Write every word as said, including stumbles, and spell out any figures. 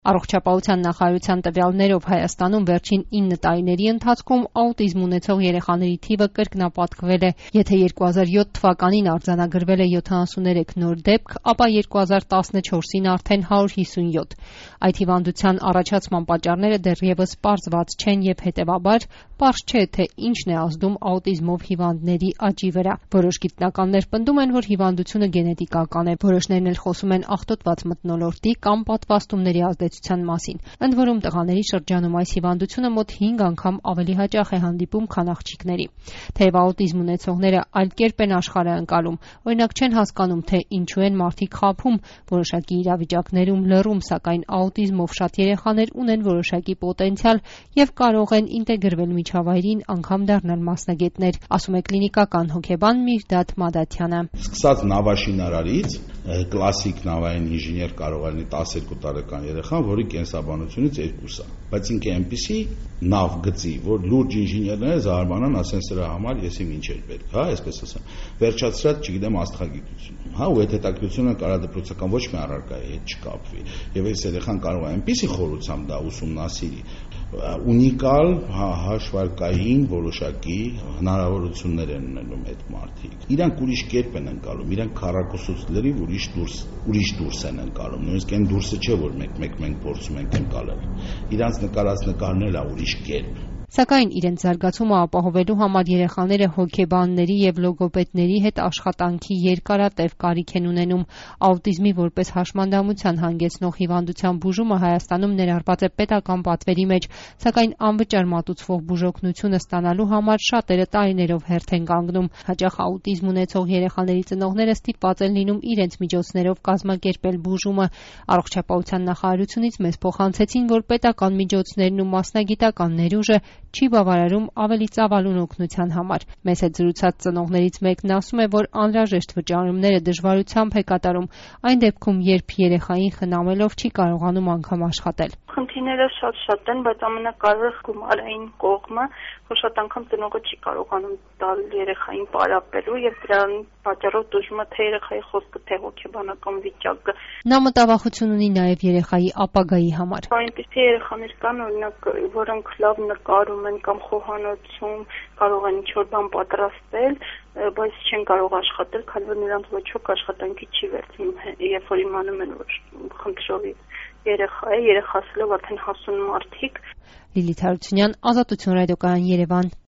Առողջապահության նախարարության տվյալներով Հայաստանում վերջին ինը տարիների ընթացքում աուտիզմ ունեցող երեխաների թիվը կրկնապատկվել է։ Եթե երկու հազար յոթ թվականին արձանագրվել է յոթանասուններեք նոր դեպք, ապա երկու հազար տասնչորսին արդեն հարյուր հիսունյոթ։ Այդ հիվանդության առաջացման պատճառները դեռևս պարզված չեն և հետևաբար պարզ չէ, թե ինչն է ազդում աուտիզմով հիվանդների աճի վրա։ Որոշ գիտնականներ պնդում են, որ հիվանդությունը գենետիկական է, որոշներն էլ խոսում են աղտոտված մթնոլորտի կամ պատվաստումների ազդեցության մասին։ Ընդ որում տղաների շրջանում այս հիվանդությունը մոտ հինգ անգամ ավելի հաճախ է հանդիպում, քան աղջիկների։ Թեև աուտիզմ ունեցողները այլ կերպ են աշխարհը ընկալում, օրինակ չեն հասկանում, թե ինչու են մարդիկ խաբում, որոշակի իրավիճակներում լռում, սակայն աուտիզմով շատ երեխաներ ունեն որոշակի պոտենցիալ և կարող են ինտեգրվել միջավայրին, անգամ դառնալ մասնագետներ, ասում է կլինիկական հոգեբան Միrdad Madatian-ը։ Սկսած նավաշինարարից, կլասիկ նավային ինժեներ կարող է լինի տասներկու տարեկան երեխան, որի կենսաբանությունից երկուս է, բայց ինքը այնպիսի նավ գծի, որ լուրջ ինժեներները զարմանան, ասեն սրա համար ես իմ ինչ էր պետք, հա, այսպես ասեմ, վերջացրած, չգիտեմ, աստղագիտություն, հա, ու այդ հետաքրությունը կարա դպրոցական ոչ մի առարկայի հետ չկապվի, եւ այս երեխան կարող է այնպիսի խորությամբ դա ուսումնասիրի, ունիկալ հաշվարկային որոշակի հնարավորություններ են ունենում այդ մարդիկ։ Իրանք ուրիշ կերպ են ընկալում, իրանք քառակուսուց լրիվ ուրիշ դուրս, ուրիշ դուրս են ընկալում, նույնիսկ այն դուրսը չէ, որ մեկ-մեկ մենք փորձում ենք ընկալել։ Իրանց նկարած նկարներն է ուրիշ կերպ։ Սակայն իրենց զարգացումը ապահովելու համար երեխաները հոգեբանների և լոգոպեդների հետ աշխատանքի երկարատև կարիք են ունենում։ Աուտիզմի որպես հաշմանդամության հանգեցնող հիվանդության բուժումը Հայաստանում ներառված է պետական պատվերի մեջ, սակայն անվճար մատուցվող բուժօգնությունը ստանալու համար շատերը տարիներով հերթ են կանգնում։ Հաճախ աուտիզմ ունեցող երեխաների ծնողները ստիպված են լինում իրենց միջոցներով կազմակերպել բուժումը։ Առողջապահության նախարարությունից մեզ փոխանցեցին, որ պետական միջոցներն ու մասնագիտական ներուժը չի բավարարում ավելի ծավալուն օգնության համար։ Մեզ հետ զրուցած ծնողներից մեկն ասում է, որ անհրաժեշտ վճարումները դժվարությամբ է կատարում, այն դեպքում, երբ երեխային խնամելով չի կարողանում անգամ աշխատել։ Խնդիրները շատ-շատ են, բայց ամենակարևորը գումարային կողմը, որ շատ անգամ ծնողը չի կարողանում տալ երեխային պարապելու եւ դրան պատճառով դժում է թե երեխայի խոսքը, թե հոգեբանական վիճակը։ Նա մտավախություն ունի նաեւ երեխայի ապագայի համար։ Այնպիսի երեխաներ կան, օրինակ, որոնք լավ նկարում են կամ խոհանոցում, կարող են ինչ-որ բան պատրաստել, բայց չեն կարող աշխատել, քանի որ նրանց ոչ ոք աշխատանքի չի վերցնում, երբ որ իմանում են, որ խնդրովի երեխա է, երեխասելով արդեն հասուն մարդիկ։ Լիլիթ Հարությունյան, Ազատություն ռադիոկայան, Երևան։